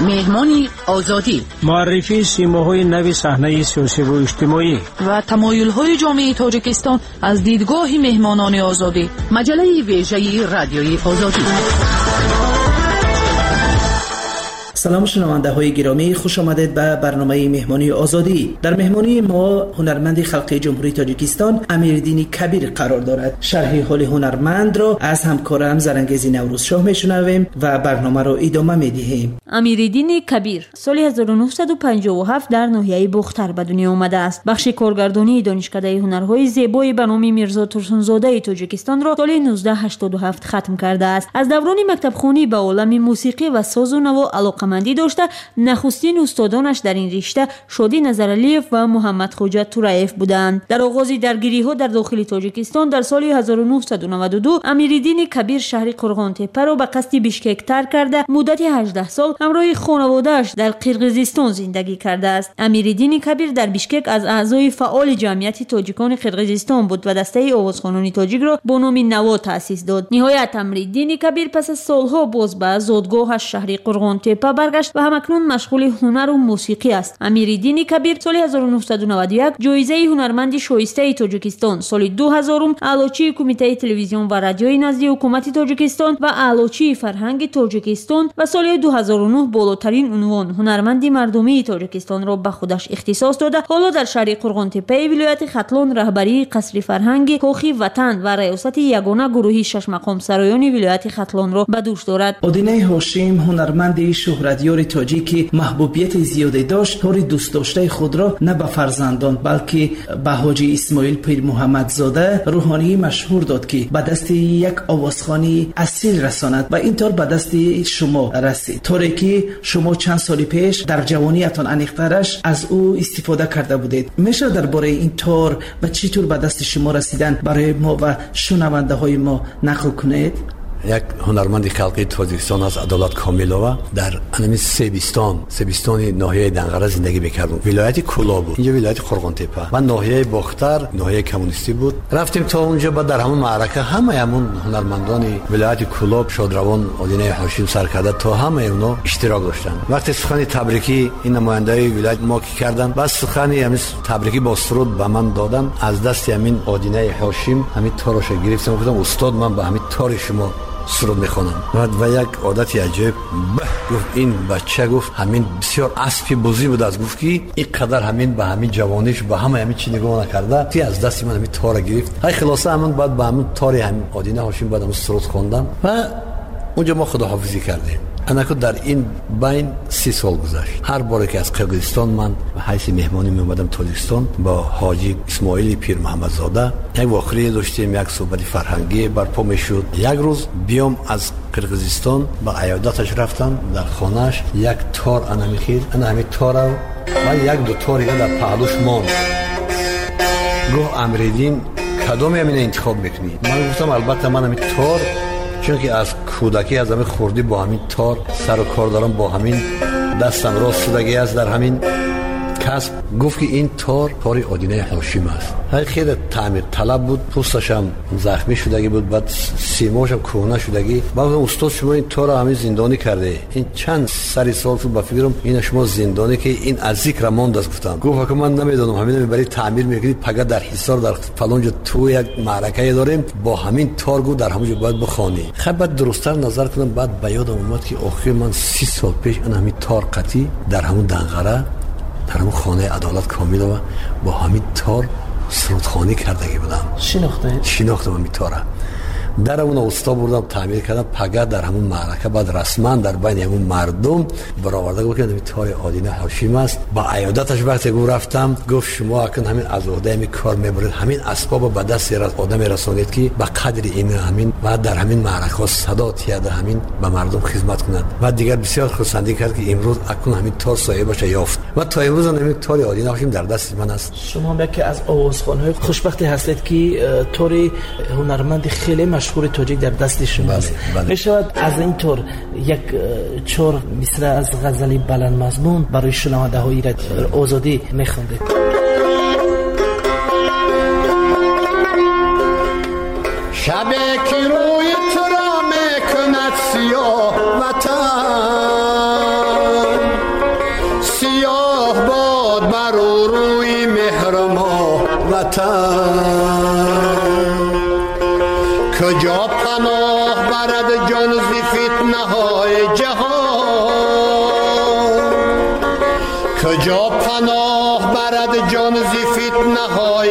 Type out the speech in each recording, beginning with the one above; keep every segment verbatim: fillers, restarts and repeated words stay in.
مهمانی آزادی، معرفی سیماهای نوی صحنه سیاسی و اجتماعی و تمایل‌های جامعه تاجیکستان از دیدگاه مهمانان آزادی. مجله ویژه رادیوی آزادی. سلام شنونده های گرامی، خوش آمدید به برنامه مهمانی آزادی. در مهمانی ما هنرمند خلقی جمهوری تاجیکستان امیرالدین کبیر قرار دارد. شرح حال هنرمند را از همکارم زرنگیز نوروزشاه میشنویم و برنامه را ادامه میدهیم. امیرالدین کبیر سال هزار و نهصد و پنجاه و هفت در ناحیه بختر به دنیا آمده است. بخش کارگردانی دانشکده هنرهای زیبای به نام میرزا ترسونزاده تاجیکستان را سال نوزده هشتاد و هفت ختم کرده است. از دوران مکتبخوانی به عالم موسیقی و ساز و نوا علاقه‌مندی داشته. نخستین استادانش در این رشته شادی نظرعلیف و محمد خوجا تورایف بودند. در آغاز درگیری‌ها در داخل تاجیکستان در سال هزار و نهصد و نود و دو امیرالدین کبیر شهر قرغانتپه را به قصد بیشکک ترک کرده مدت هجده سال همراه خانواده‌اش در قرقیزستان زندگی کرده است. امیرالدین کبیر در بیشکک از اعضای فعال جمعیت تاجیکان قرقیزستان بود و دسته آوازخوانان تاجیک را با نام نوا تأسیس داد. نهایت امیرالدین کبیر پس از سالها باز به زادگاهش شهر قرغانتپه برگشت و همکنون مشغول هنر و موسیقی است. امیرالدین کبیر سال هزار و نهصد و نود و یک جایزه هنرمند شایسته تاجیکستان، سال دو هزار اعلاچی کمیته تلویزیون و رادیوی نزد حکومت تاجیکستان و اعلاچی فرهنگ تاجیکستان و سال دو هزار و نه بالاترین عنوان هنرمند مردمی تاجیکستان را به خودش اختصاص داده. حالا در شهر قرغانتپه ولایت ختلان رهبری قصر فرهنگ کاخ وطن و ریاست یگانه گروهی شش مقام سرایان ولایت ختلان را به دوش دارد. آدینه هاشم هنرمند شهرتیار تاجیکی محبوبیت زیادی داشت. طور دوست داشته خود را نه به فرزندان بلکه به حاجی اسماعیل پیر محمد زاده روحانی مشهور داد که به دست یک آوازخوانی اصیل رساند و اینطور به دست شما رسید. طوری که شما چند سال پیش در جوانیتان انیخترش از او استفاده کرده بودید. میشه درباره این طور و چطور به دست شما رسیدن برای ما و شنونده های ما نقل کنید؟ یک هنرمند خلقی تاجیکستان از عدالت کاملووا در انمی سیبستان سیبستان ناحیه دنقره زندگی میکردم. ولایت کولا بود، اینجا ولایت قرغانتپه و ناحیه بختر ناحیه کمونیستی بود. رفتیم تا اونجا بعد در همون معرکه همه همون هنرمندان ولایت کولا شادروان آدینه هاشم سرکرده تا همه اونا اشتراک داشتن. وقتی سخن تبریکی این نمایندای ولایت ما کی کردن، بس سخن همین تبریکی با سرود به من دادن. از دست همین آدینه هاشم همین تاروش گرفتم، گفتم استاد من به همین تار شما سرود میخونم. و یک عادتی عجیب گفت این بچه گفت همین بسیار اسبی بزی بود از گفت که این قدر همین به همین جوانیش به همه همین چی نگاه نکرده تی از دستی من همین تار گرفت. های خلاصه همون بعد به همون تاری همین آدینه هاشم بعد همون سرود خوندم و اونجا ما خداحافظی کردیم. انا که در این بین سی سال گذشت. هر باری که از قرقیزستان من به حیث مهمانی می اومدم تاجیکستان با حاجی اسماعیل پیر محمد زاده یک واقعه داشتیم، یک صحبت فرهنگی برپا میشد. یک روز بیام از قرقیزستان با عیادتش رفتم در خانهش، یک تار انا میخید انا همین تار و یک دو تاری در پهلوش ماند. گفت امیرالدین کدومی همین انتخاب میکنی؟ من گفتم البته من همین تار، چون که از کودکی از همین خوردی با همین تار سر و کار دارم، با همین دستم راست شدگی است در همین کسب. گفت که این تار تار آدینه هاشم است. خیلی تعمیر طلب بود، پوستش هم زخمی شدگی بود، بعد سیماش هم کهنه شدگی. بعد استاد شما این تار همین زندانی کرده، این چند سری سال تو با فکرم این شما زندانی که این از ذکر ماند است. گفتم گفت که من نمیدونم همین میبری تعمیر میکنید پگه در حصار در فلان جا تو یک معرکه داریم با همین تار گو در همونجا باید بخوانی. خب بعد درست‌تر نظر کردم، بعد به یادم اومد که آخر من سی سال پیش اون همین تار قطی در همون دنقره در همون خانه عدالت کاملووا با همین تار سرودخوانی کردگی بودم. شناخته؟ شناختم همین تاره. در اون استا بردم تعمیر کردم پگه در همون معرکه بعد رسما در بین همون مردم برآورده گفتم همین تار آدینه هاشم است. با عیادتش وقتی گفت رفتم گفت شما اکنون همین از عهده همین کار میبرید، همین اسباب به دست آدم رسانید که به قدر این همین و در همین معرکه صدا تیاده همین به مردم خدمت کند. و دیگر بسیار خرسندی کرد که امروز اکنون همین تار صاحبش یافت و تا امروز همین تار آدینه هاشم در دست من است. شما یکی از آوازخوان‌های خوشبختی هستید که تار هنرمند خیلی مشهور تاجیک در دست شماست. می شود از این طور یک چهار مصرع از غزلی بلند مضمون برای شنونده های آزادی می خوندید؟ شبی که روی تو را می کند سیاه وطن، وطن کجا پناه برد جان ز فتنه های جهان کجا پناه برد جان ز فتنه های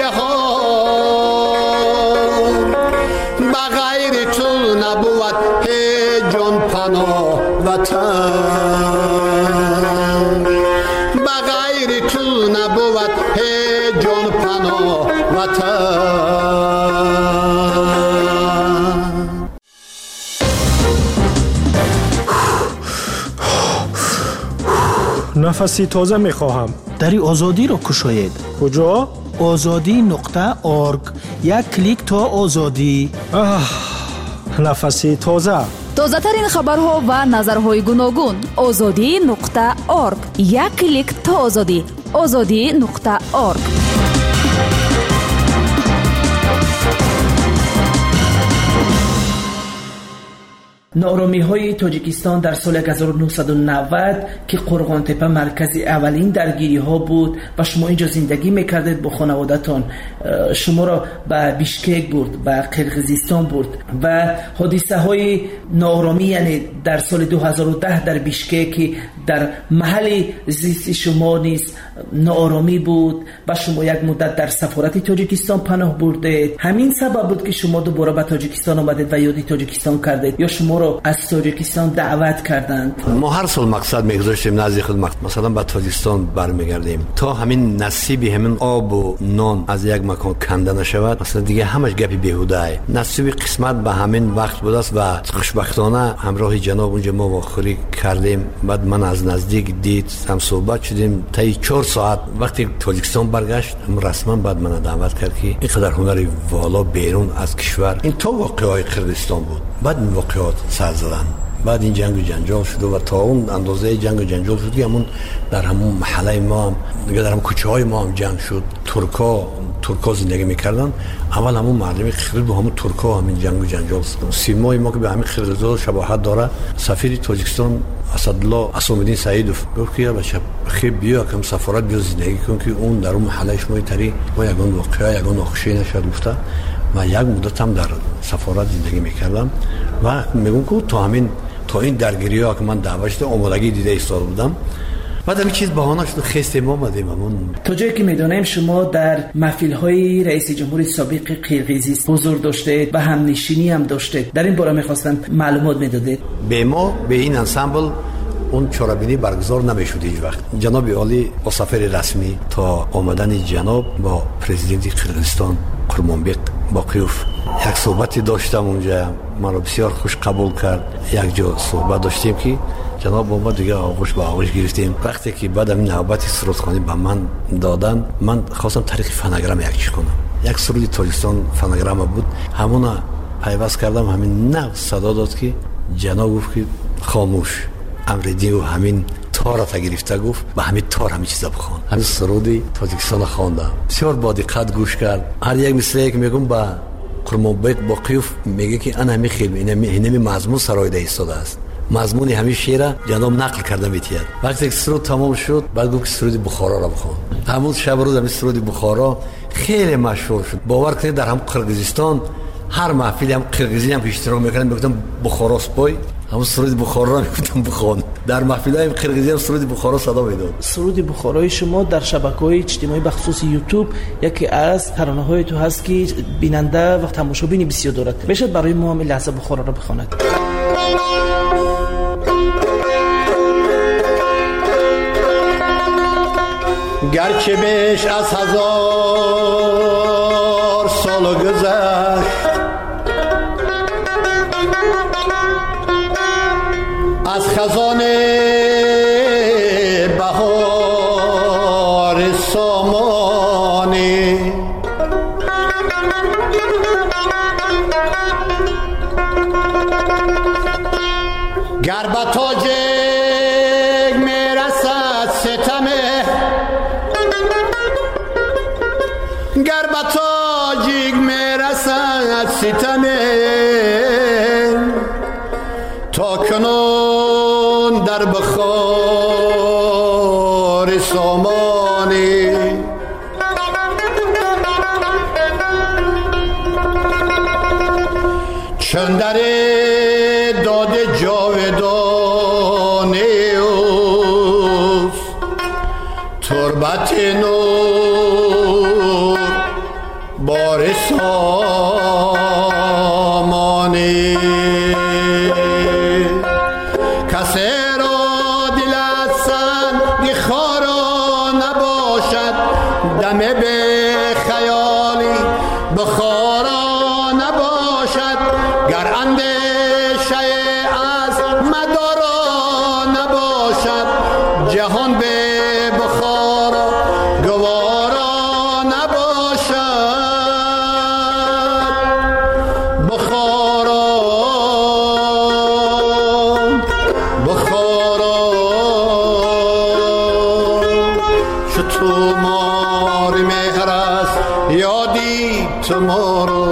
جهان بغیر تو نبود هیچ جان پناه وطن بغیر تو نبود هیچ جان پناه وطن نفسی تازه میخواهم. دری آزادی رو کشاید. کجا؟ آزادی نقطه ارگ. یک کلیک تا آزادی. آه، نفسی تازه. تازه ترین خبرها و نظرهای گوناگون. آزادی نقطه ارگ. یک کلیک تا آزادی. آزادی نقطه ارگ. نارامی های تاجیکستان در سال هزار و نهصد و نود که قرغان تپه مرکز اولین درگیری ها بود و شما اینجا زندگی میکردید با خانوادتان، شما را به بیشکک برد، به قرقیزستان برد و حادثه های نارامی، یعنی در سال دو هزار و ده در بیشکک در محل زیست شما نیز نارامی بود و شما یک مدت در سفارت تاجیکستان پناه بردید. همین سبب بود که شما دوباره به تاجیکستان آمدید و یادی تاجیکستان کردید یا شما را از تاجیکستان دعوت کردند؟ ما هر سال مقصد میگذاشتیم نزدیک خود مقصد مثلا به تاجیکستان برمیگردیم تا همین نصیبی همین آب و نان از یک مکان کنده نشود، مثلا دیگه همش گپی بیهوده ای. نصیب قسمت به همین وقت بود است و خوشبختانه همراه جناب اونجا ما واخوری کردیم. بعد من از نزدیک دید، هم صحبت شدیم تا چهار ساعت. وقتی تاجیکستان برگشت رسما بعد من دعوت کرد که اینقدر هنری والا بیرون از کشور، این تو واقعای کردستان بود. بعد این واقعات سر زدن، بعد این جنگ و جنجال شد و تا اون اندازه جنگ و جنجال شد که همون در همون محله ما هم دیگه در همون کوچه های ما هم جنگ شد. ترکا ترکا زندگی میکردن، اول همون مردمی خرید با همون ترکا همین جنگ و جنجال شد. سیمای ما که به همین خرید شباهت داره. سفیر تاجیکستان اسدالله اسامالدین سعیدوف گفت که بچه خیلی بیا کم سفارت بیا زندگی کن که اون در اون محله شما تری ما یگان واقعا یگان ناخوشی نشد گفته. و یک مدت هم در سفارت زندگی میکردم و میگم که تا همین تا این درگیری ها که من دعوت شده آمادگی دیده ایستاده بودم. بعد همین چیز بهانه شد خسته ما آمدیم. همون تا جایی که میدونیم شما در محفل های رئیس جمهور سابق قرقیزستان حضور داشتید و همنشینی هم داشتید. در این باره میخواستم معلومات میدادید. به ما به این انسامبل اون چارابینی برگزار نمیشود هیچ وقت. جناب عالی با سفر رسمی تا آمدن جناب با پرزیدنت قرقیزستان قرمانبق باقیوف یک صحبتی داشتم اونجا، من رو بسیار خوش قبول کرد. یک جا صحبت داشتیم که جناب با ما دیگه آغوش به آغوش گرفتیم. وقتی که بعد این نوبتی سرودخوانی به من دادن، من خواستم طریق فناگرام یک چی کنم. یک سرود تاجیکستان فناگرام بود، همون پیوست کردم. همین نه صدا داد که جناب گفت که خاموش امردین و همین تار تا گرفته گفت و همین تار همین چیزا بخوان. همین سرودی تاجیکستان خواندم، بسیار با دقت گوش کرد. هر یک مثلی که میگم با قرمانبق باقیوف میگه که انا همین خیلی اینمی مضمون سرای ده ایستاده است. مضمون همین شعر جناب نقل کردم بیتیاد. وقتی که سرود تمام شد بعد گفت سرود بخارا را بخوان. همون شب روز همین سرود بخارا خیلی مشهور شد. باور کنید در هم قرقیزستان هر محفلی هم قرقیزی هم اشتراک میکردن، میگفتن بخارا سپای، همون سرود بخارا را میگفتن بخوان. در محفل‌های قرقیزی هم سرود بخارا صدا میداد. سرود بخارای شما در شبکه‌های اجتماعی بخصوص یوتیوب یکی از ترانه‌های تو هست که بیننده و تماشابین بسیار دارد. بشه برای ما هم لحظه بخارا را بخواند. گرچه بیش از هزار سال گذشت از خزان بهار سامانی، گر به تاج میرسد ستمه، گر به تاجیک میرسد ستمه، تا کنون در بخار سامانی جاودانی اوست تربت نور بار سامانی کسی را دل از سنگ خارا نباشد دم به خیالی بخارا نباشد گر اندیشه از مدارا نباشد جهان به بخارا گوارا نباشد بخارا بخارا شو تو مار مهر است یادی تمارو.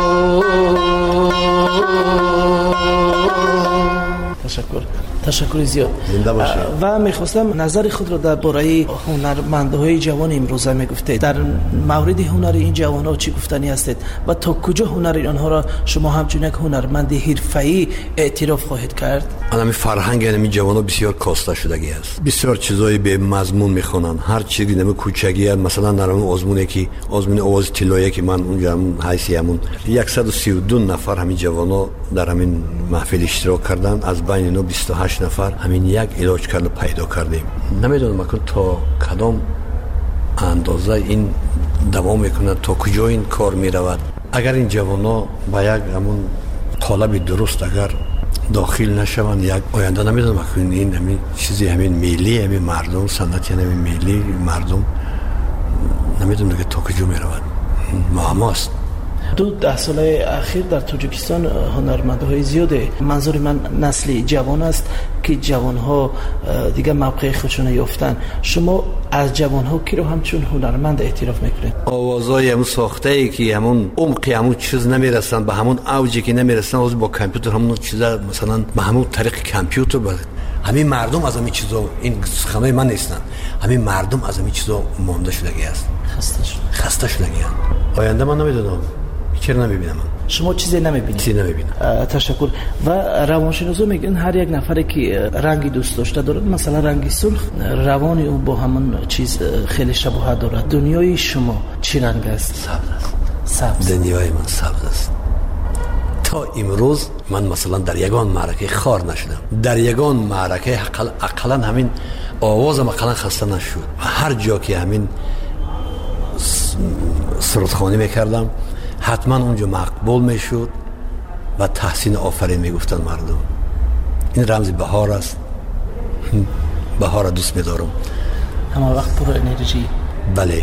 تشکر تشکر زیاد و میخواستم نظر خود را درباره هنرمندهای جوان امروزه میگفتید. در مورد هنر این جوانها چی گفتنی هستید و تا کجا هنر آنها را شما همچون یک هنرمند حرفه‌ای اعتراف خواهید کرد؟ همین فرهنگ این جوانها بسیار کاسته شدگی است. بسیار چیزای به مضمون میخونن. هر چیزی نمی کوچگی است. مثلا در اون آزمونی که آزمون آواز طلایی که من اونجا همون حیثیمون صد و سی و دو نفر همین جوانها در همین محفل اشتراک کردن. از بین اینا بیست و هشت نفر همین یک علاج کرده پیدا کردیم. نمیدونم اکنون تا کدام اندازه این دوام میکنه، تا کجا این کار میرود. اگر این جوانا با یک همون طالب درست اگر داخل نشوند، یک آینده نمیدونم اکنون این همین چیزی همین ملی همین مردم سنتی همین ملی مردم نمیدونم دیگه تا کجا میرود. معماست. دو ده ساله اخیر در تاجیکستان هنرمندهای زیاده، منظور من نسل جوان است که جوانها دیگه موقع خودشون یافتن. شما از جوانها کی رو همچون هنرمند اعتراف میکنید؟ آوازای همون ساخته ای که همون عمق همون چیز نمیرسن، به همون اوجی که نمیرسن، از با کامپیوتر همون چیزا مثلا به همون طریق کامپیوتر با همین مردم از همین چیزا، این سخنای من نیستن، همین مردم از همین چیزا مونده شدگی است، خسته شده خسته شدگی. آینده من نمیدونم، چرا نمیبینم. شما چیزی نمیبینید؟ چیزی نمیبینم. تشکر. و روانشناسا میگن هر یک نفری که رنگی دوست داشته دارد، مثلا رنگی سرخ، روان او با همون چیز خیلی شباهت دارد. دنیای شما چی رنگ است؟ سبز است. سبز. دنیای من سبز است. تا امروز من مثلا در یگان معرکه خار نشدم. در یگان معرکه اقلا همین آوازم اقلا خسته نشد. هر جا که همین سرودخوانی میکردم حتما اونجا مقبول میشد و تحسین آفرین میگفتن مردم. این رمز بهار است. بهار دوست میدارم. همه وقت پر انرژی. بله.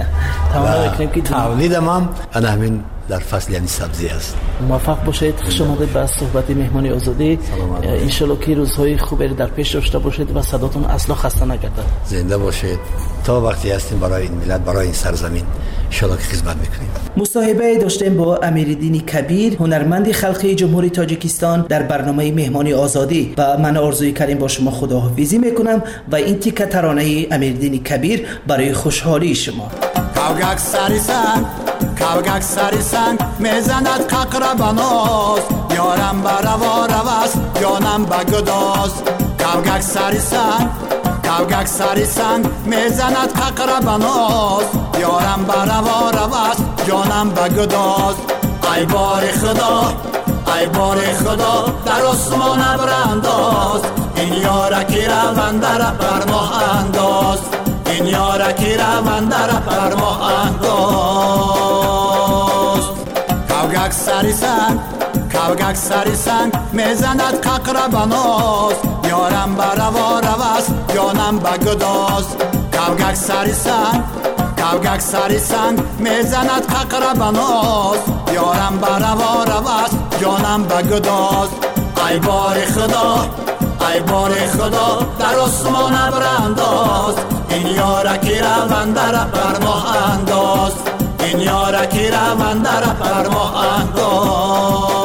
تولیدم هم انا همین در فصل یعنی سبزی است. موفق باشید. خوش آمدید به صحبت مهمانی آزادی. ان شاءالله که روزهای خوبی در پیش داشته باشید و صداتون اصلا خسته نگردد. زنده باشید. تا وقتی هستیم برای این ملت، برای این سرزمین ان شاءالله که خدمت میکنیم. مصاحبه داشتیم با امیرالدین کبیر، هنرمند خلقی جمهوری تاجیکستان در برنامه مهمانی آزادی. و من آرزوی کردیم با شما خداحافظی میکنم و این تیکه ترانه امیرالدین کبیر برای خوشحالی شما. کاوگک سری سنگ کاوگک سری سنگ میزند ققر بناز یارم بروا رواست جانم بگداز. کاوگک سری سنگ کاوگک سری سنگ میزند ققر بناز یارم بروا رواست جانم بگداز. ای بار خدا ای بار خدا در آسمان ابرانداز این یارکی روند در بر ماه انداز. این یارکی روند در بر ماه انداز. کاوگک سری سنگ کاوگک سری سنگ میزند ققر بناز یارم بروا رواست جانم بگداز. کاوگک سری سنگ کاوگک سری سنگ میزند ققر بناز یارم بروا رواست جانم بگداز. ای بار خدا ای بار خدا در آسمان ابرانداز این یارکی روند در بر ماه انداز. این یارکی روند در بر ماه انداز.